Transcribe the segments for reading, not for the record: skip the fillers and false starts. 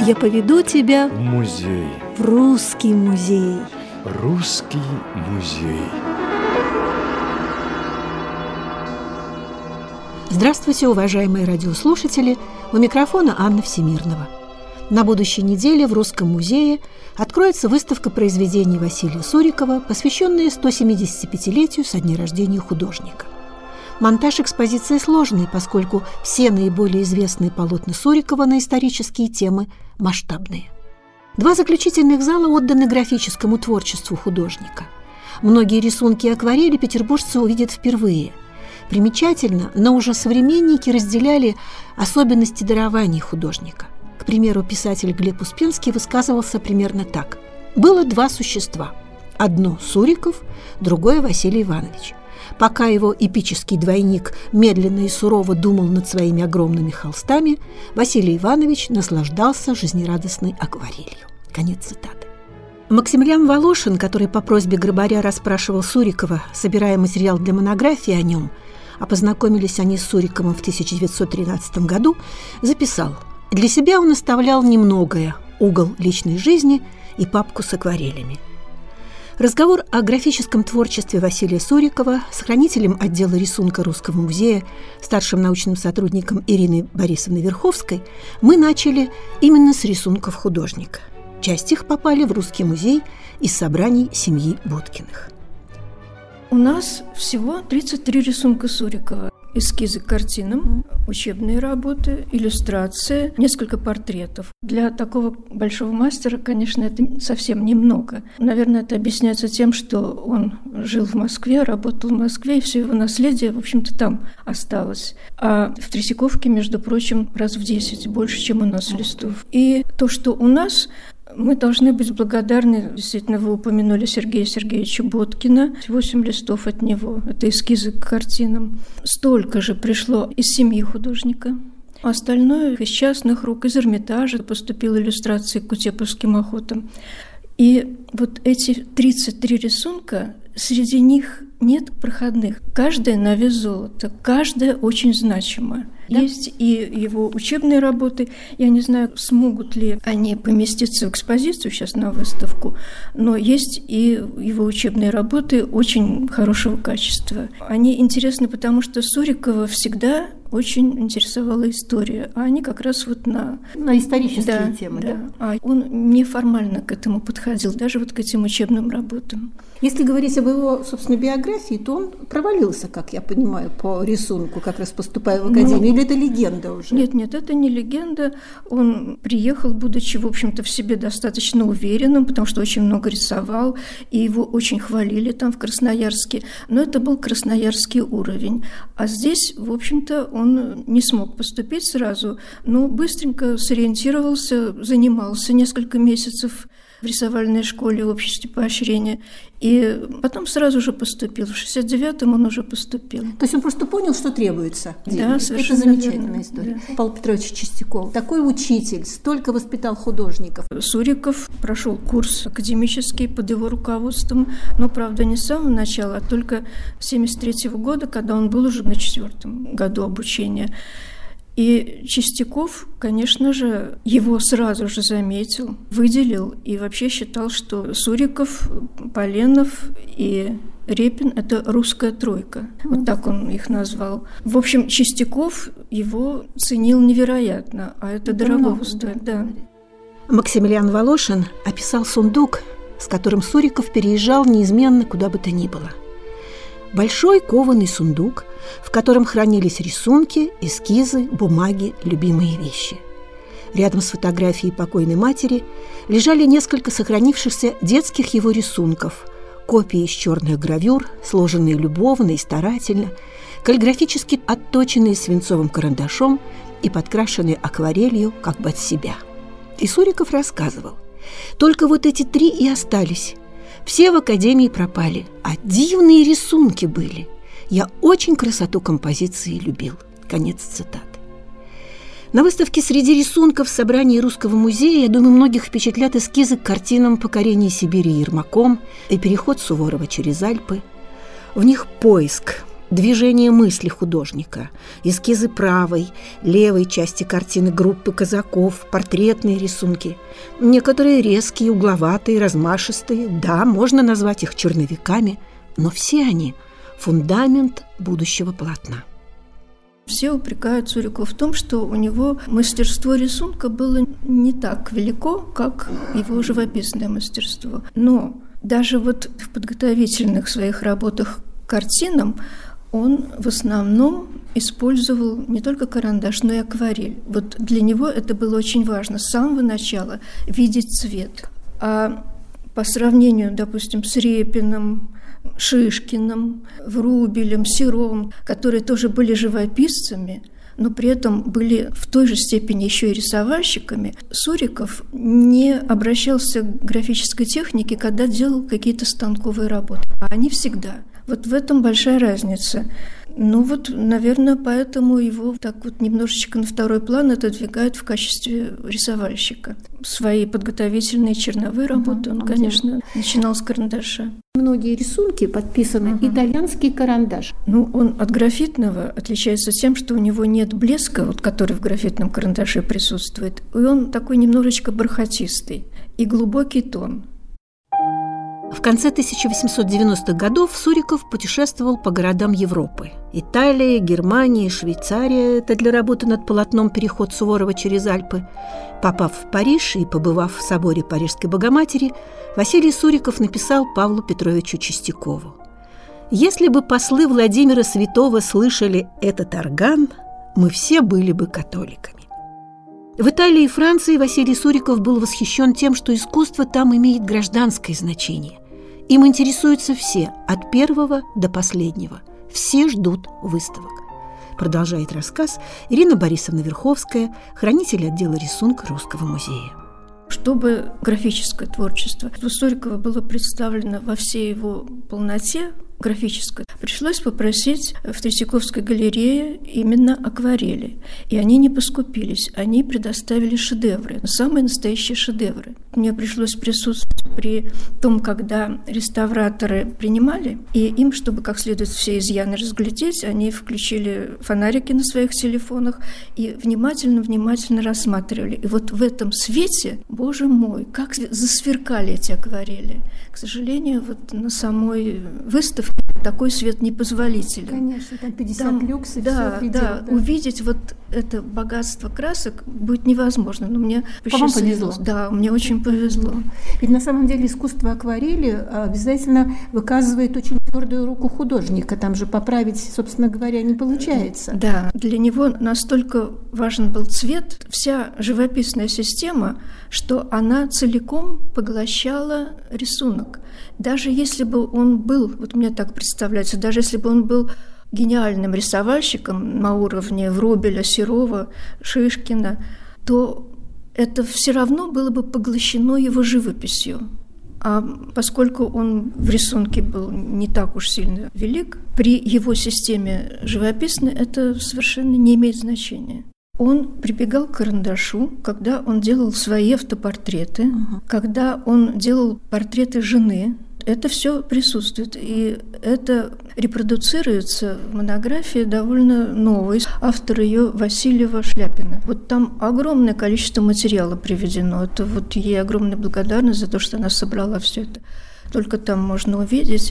Я поведу тебя в музей. В русский музей. Русский музей. Здравствуйте, уважаемые радиослушатели! У микрофона Анна Всемирнова. На будущей неделе в Русском музее откроется выставка произведений Василия Сурикова, посвященная 175-летию со дня рождения художника. Монтаж экспозиции сложный, поскольку все наиболее известные полотна Сурикова на исторические темы масштабные. Два заключительных зала отданы графическому творчеству художника. Многие рисунки и акварели петербуржцы увидят впервые. Примечательно, но уже современники разделяли особенности дарований художника. К примеру, писатель Глеб Успенский высказывался примерно так. «Было два существа. Одно Суриков, другое Василий Иванович. Пока его эпический двойник медленно и сурово думал над своими огромными холстами, Василий Иванович наслаждался жизнерадостной акварелью». Конец цитаты. Максимилиан Волошин, который по просьбе Грабаря расспрашивал Сурикова, собирая материал для монографии о нем, а познакомились они с Суриковым в 1913 году, записал: «Для себя он оставлял немногое – угол личной жизни и папку с акварелями». Разговор о графическом творчестве Василия Сурикова с хранителем отдела рисунка Русского музея, старшим научным сотрудником Ириной Борисовной Верховской, мы начали именно с рисунков художника. Часть их попали в Русский музей из собраний семьи Боткиных. У нас всего 33 рисунка Сурикова. Эскизы к картинам, учебные работы, иллюстрации, несколько портретов. Для такого большого мастера, конечно, это совсем немного. Наверное, это объясняется тем, что он жил в Москве, работал в Москве, и все его наследие, в общем-то, там осталось. А в Третьяковке, между прочим, раз в 10 больше, чем у нас листов. И то, что у нас... Мы должны быть благодарны, действительно, вы упомянули Сергея Сергеевича Боткина, 8 листов от него, это эскизы к картинам. Столько же пришло из семьи художника. Остальное из частных рук, из Эрмитажа поступило иллюстрации к Кутеповским охотам. И вот эти 33 рисунка, среди них нет проходных. Каждая на вес золота, каждая очень значимая. Да? Есть и его учебные работы. Я не знаю, смогут ли они поместиться в экспозицию сейчас на выставку, но есть и его учебные работы очень хорошего качества. Они интересны, потому что Сурикова всегда очень интересовала история, а они как раз вот на исторические темы. Да. А он неформально к этому подходил, даже вот к этим учебным работам. Если говорить об его, собственно, биографии, то он провалился, как я понимаю, по рисунку, как раз поступая в академию. Или это легенда уже? Нет, это не легенда. Он приехал, будучи, в общем-то, в себе достаточно уверенным, потому что очень много рисовал, и его очень хвалили там в Красноярске. Но это был красноярский уровень. А здесь, в общем-то, он не смог поступить сразу, но быстренько сориентировался, занимался несколько месяцев в рисовальной школе в обществе поощрения. И потом сразу же поступил. В 69-м он уже поступил. То есть он просто понял, что требуется. Да, совершенно это замечательная верно. история. Да. Павел Петрович Чистяков, такой учитель, столько воспитал художников. Суриков прошел курс академический под его руководством, но, правда, не с самого начала, а только с 73-го года, когда он был уже на 4-м году обучения. И Чистяков, конечно же, его сразу же заметил, выделил и вообще считал, что Суриков, Поленов и Репин – это русская тройка. Вот так он их назвал. В общем, Чистяков его ценил невероятно, а это дорого стоит. Да. Максимилиан Волошин описал сундук, с которым Суриков переезжал неизменно куда бы то ни было. Большой кованый сундук, в котором хранились рисунки, эскизы, бумаги, любимые вещи. Рядом с фотографией покойной матери лежали несколько сохранившихся детских его рисунков, копии из черных гравюр, сложенные любовно и старательно, каллиграфически отточенные свинцовым карандашом и подкрашенные акварелью как бы от себя. И Суриков рассказывал: «Только вот эти 3 и остались. Все в академии пропали, а дивные рисунки были. Я очень красоту композиции любил». Конец цитаты. На выставке среди рисунков в собрании Русского музея, я думаю, многих впечатлят эскизы к картинам «Покорение Сибири Ермаком» и «Переход Суворова через Альпы». В них поиск, движение мысли художника, эскизы правой, левой части картины группы казаков, портретные рисунки. Некоторые резкие, угловатые, размашистые. Да, можно назвать их черновиками, но все они – фундамент будущего полотна. Все упрекают Цурикова в том, что у него мастерство рисунка было не так велико, как его живописное мастерство. Но даже вот в подготовительных своих работах к картинам он в основном использовал не только карандаш, но и акварель. Вот для него это было очень важно с самого начала видеть цвет. А по сравнению, допустим, с Репиным, Шишкиным, Врубелем, Серовым, которые тоже были живописцами, но при этом были в той же степени еще и рисовальщиками, Суриков не обращался к графической технике, когда делал какие-то станковые работы. А они всегда. Вот в этом большая разница. Ну вот, наверное, поэтому его так вот немножечко на второй план отодвигают в качестве рисовальщика. Свои подготовительные черновые работы он, конечно, начинал с карандаша. Многие рисунки подписаны итальянский карандаш. Ну, он от графитного отличается тем, что у него нет блеска, вот, который в графитном карандаше присутствует, и он такой немножечко бархатистый и глубокий тон. В конце 1890-х годов Суриков путешествовал по городам Европы. Италия, Германия, Швейцария – это для работы над полотном «Переход Суворова через Альпы». Попав в Париж и побывав в соборе Парижской Богоматери, Василий Суриков написал Павлу Петровичу Чистякову: «Если бы послы Владимира Святого слышали этот орган, мы все были бы католиками». В Италии и Франции Василий Суриков был восхищен тем, что искусство там имеет гражданское значение. Им интересуются все, от первого до последнего. Все ждут выставок. Продолжает рассказ Ирина Борисовна Верховская, хранитель отдела рисунка Русского музея. Чтобы графическое творчество у Сурикова было представлено во всей его полноте, графической, пришлось попросить в Третьяковской галерее именно акварели. И они не поскупились, они предоставили шедевры, самые настоящие шедевры. Мне пришлось присутствовать при том, когда реставраторы принимали, и им, чтобы как следует все изъяны разглядеть, они включили фонарики на своих телефонах и внимательно рассматривали. И вот в этом свете, боже мой, как засверкали эти акварели. К сожалению, вот на самой выставке такой свет непозволителен. Конечно, там 50 люкс и все предел. Да, увидеть вот это богатство красок будет невозможно. Но мне повезло. Да, мне очень повезло. Ведь на самом деле искусство акварели обязательно выказывает очень твердую руку художника. Там же поправить, собственно говоря, не получается. Да, для него настолько важен был цвет, вся живописная система, что она целиком поглощала рисунок. Даже если бы он был, вот мне так представляется, даже если бы он был гениальным рисовальщиком на уровне Врубеля, Серова, Шишкина, то это все равно было бы поглощено его живописью. А поскольку он в рисунке был не так уж сильно велик, при его системе живописной это совершенно не имеет значения. Он прибегал к карандашу, когда он делал свои автопортреты, когда он делал портреты жены. Это все присутствует, и это репродуцируется в монографии довольно новой. Автор ее Васильева Шляпина. Вот там огромное количество материала приведено. Это вот ей огромная благодарность за то, что она собрала все это. Только там можно увидеть,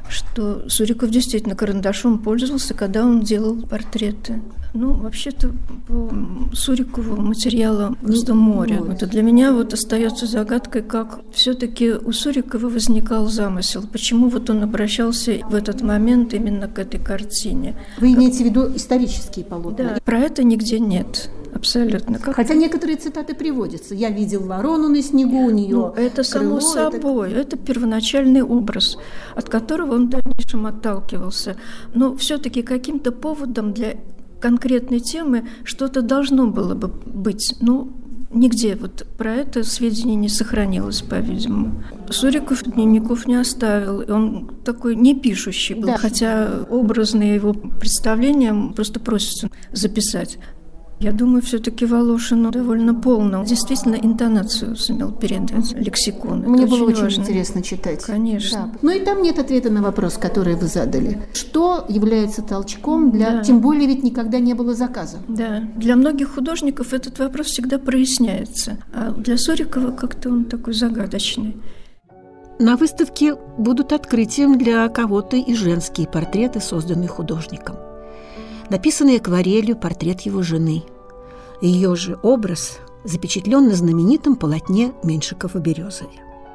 что Суриков действительно карандашом пользовался, когда он делал портреты. Ну, вообще-то по Сурикову материала просто море. Это для меня вот остается загадкой, как все-таки у Сурикова возникал замысел. Почему вот он обращался в этот момент именно к этой картине. Вы имеете в виду исторические полотна? Да, про это нигде нет. Абсолютно. Хотя некоторые цитаты приводятся. «Я видел ворону на снегу, у нее это само собой. Это первоначальный образ, от которого он в дальнейшем отталкивался. Но все-таки каким-то поводом для конкретной темы что-то должно было бы быть. Ну, нигде вот про это сведения не сохранилось, по-видимому. Суриков дневников не оставил. Он такой не пишущий был, хотя образные его представления просто просятся записать. Я думаю, все-таки Волошин довольно полно. Действительно, интонацию сумел передать, лексикон. Мне было очень очень важно. интересно читать. Конечно. Да. Но и там нет ответа на вопрос, который вы задали. Что является толчком для... Тем более ведь никогда не было заказа. Да. Для многих художников этот вопрос всегда проясняется. А для Сурикова как-то он такой загадочный. На выставке будут открытием для кого-то и женские портреты, созданные художником. Написанный акварелью портрет его жены. Ее же образ запечатлен на знаменитом полотне Меньшикова-Березове.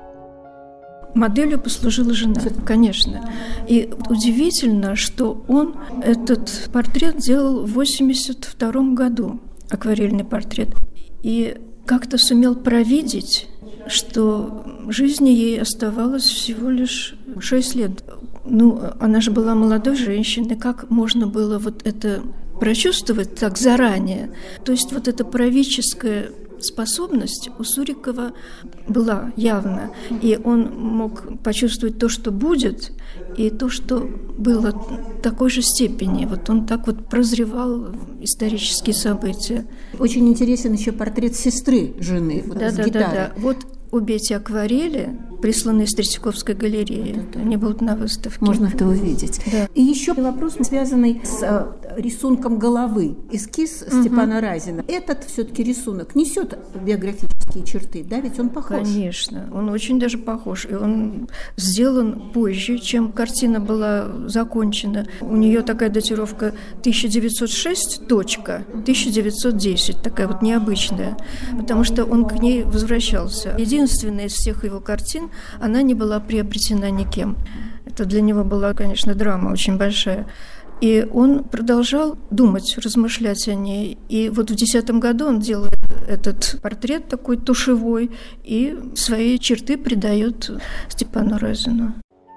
Моделью послужила жена, конечно. И удивительно, что он этот портрет делал в 1982 году, акварельный портрет. И как-то сумел провидеть, что жизни ей оставалось всего лишь 6 лет. Она же была молодой женщиной. Как можно было вот это прочувствовать так заранее? То есть вот эта правительская способность у Сурикова была явно. И он мог почувствовать то, что будет, и то, что было в такой же степени. Вот он так вот прозревал исторические события. Очень интересен еще портрет сестры жены с гитарой. Да. Вот обе эти акварели, присланные из Третьяковской галереи, они будут на выставке. Можно это увидеть. Да. И еще вопрос, связанный с рисунком головы. Эскиз Степана Разина. Этот все-таки рисунок несет биографические черты, да? Ведь он похож. Конечно, он очень даже похож. И он сделан позже, чем картина была закончена. У нее такая датировка 1906, 1910, такая вот необычная, потому что он к ней возвращался. Единственная из всех его картин, она не была приобретена никем. Это для него была, конечно, драма очень большая. И он продолжал думать, размышлять о ней. И вот в 2010 году он делает этот портрет такой тушевой и свои черты придает Степану Разину.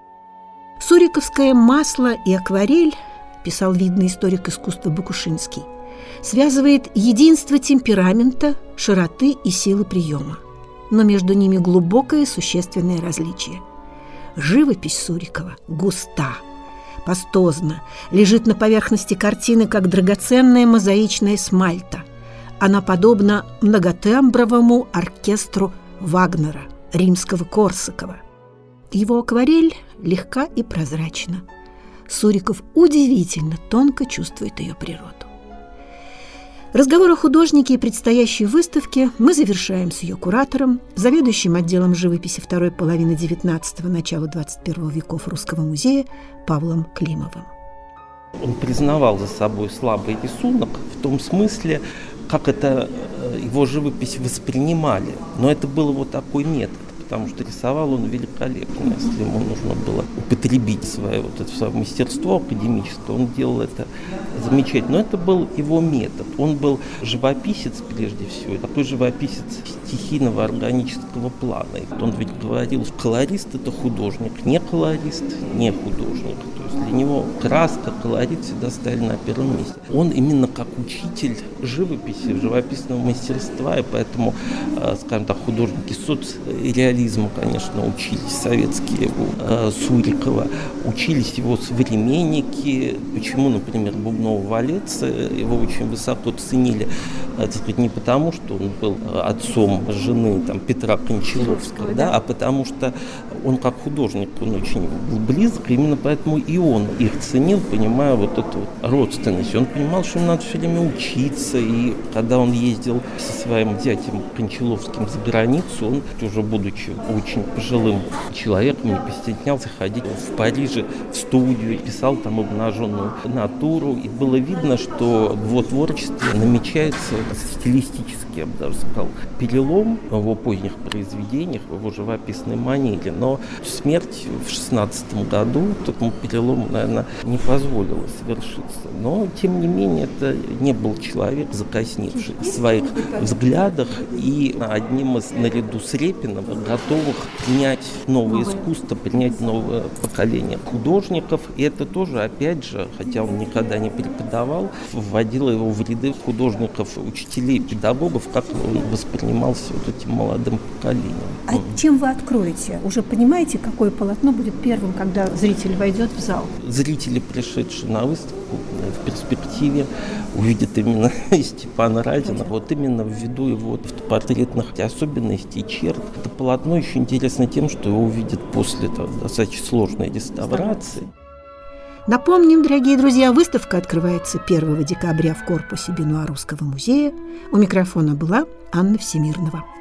Суриковское масло и акварель, писал видный историк искусства Бакушинский, связывает единство темперамента, широты и силы приема. Но между ними глубокое существенное различие. Живопись Сурикова густа, пастозна, лежит на поверхности картины, как драгоценная мозаичная смальта. Она подобна многотембровому оркестру Вагнера, римского Корсакова. Его акварель легка и прозрачна. Суриков удивительно тонко чувствует ее природу. Разговор о художнике и предстоящей выставке мы завершаем с ее куратором, заведующим отделом живописи второй половины XIX – начала XXI веков Русского музея Павлом Климовым. Он признавал за собой слабый рисунок в том смысле, как это его живопись воспринимали. Но это был вот такой метод, потому что рисовал он великолепно. Если ему нужно было употребить свое мастерство академическое, он делал это замечательно. Но это был его метод. Он был живописец прежде всего, такой живописец стихийного органического плана. И он ведь говорил, что колорист – это художник, не колорист – не художник. То есть для него краска, колорит всегда стояли на первом месте. Он именно как учитель живописи, живописного мастерства, и поэтому, скажем так, художники соцреализма, конечно, учились советские Сурикова, учились его современники. Почему, например, Бубнов-Валец, его очень высоко ценили, так сказать, не потому, что он был отцом жены Петра Кончаловского, да, а потому что он как художник, он очень был близок, именно поэтому и он их ценил, понимая вот эту родственность. Он понимал, что ему надо все время учиться, и когда он ездил со своим зятем Кончаловским за границу, он, уже будучи очень пожилым человеком, не постеснялся ходить в Париже в студию, писал там обнаженную натуру, и было видно, что в его творчестве намечается стилистически, я бы даже сказал, перелом в его поздних произведениях, в его живописной манере, но смерть в 16 году такому перелому, наверное, не позволила совершиться. Но, тем не менее, это не был человек, закосневший в своих взглядах и одним из, наряду с Репиным, готовых принять новое искусство, принять новое поколение художников. И это тоже, опять же, хотя он никогда не преподавал, вводило его в ряды художников, учителей, педагогов, как он воспринимался вот этим молодым поколением. А чем вы откроете? Уже понимаете, какое полотно будет первым, когда зритель войдет в зал? Зрители, пришедшие на выставку, в перспективе увидят именно Степана Разина, вот именно ввиду его портретных особенностей, черт. Это полотно еще интересно тем, что его увидят после достаточно сложной реставрации. Напомним, дорогие друзья, выставка открывается 1 декабря в корпусе Бенуа Русского музея. У микрофона была Анна Всемирнова.